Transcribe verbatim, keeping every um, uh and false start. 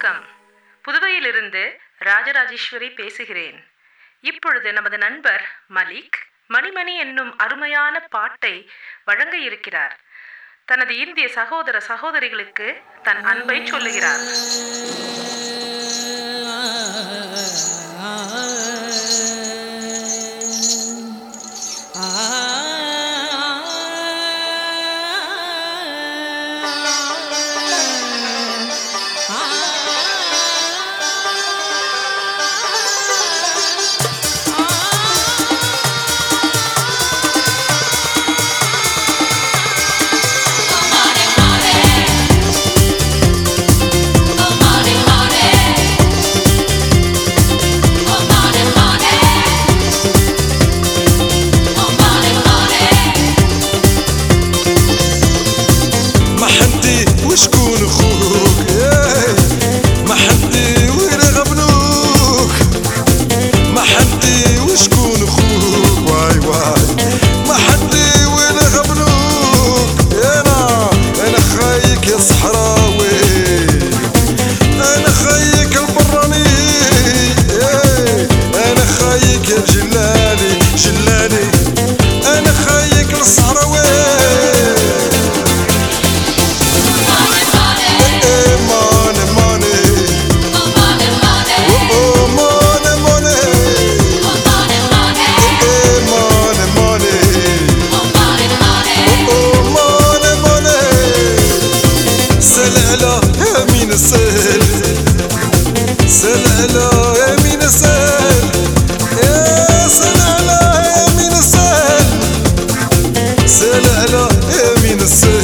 வணக்கம். புதுவையிலிருந்து ராஜராஜேஸ்வரி பேசுகிறேன். இப்பொழுது நமது நண்பர் மலிக் மணிமணி என்னும் அருமையான பாட்டை வழங்க இருக்கிறார். தனது இந்திய சகோதர சகோதரிகளுக்கு தன் அன்பை சொல்லுகிறார். شكون خوك ما حدي وين غبنوك ما حدي وشكون خوك واي واي ما حدي وين غبنوك انا انا خايك يا صحراوي انا خايك البراني انا خايك يا جلالي جلالي انا خايك الصحراوي سل سل على يمين السهل يا سل على يمين السهل سل على يمين السهل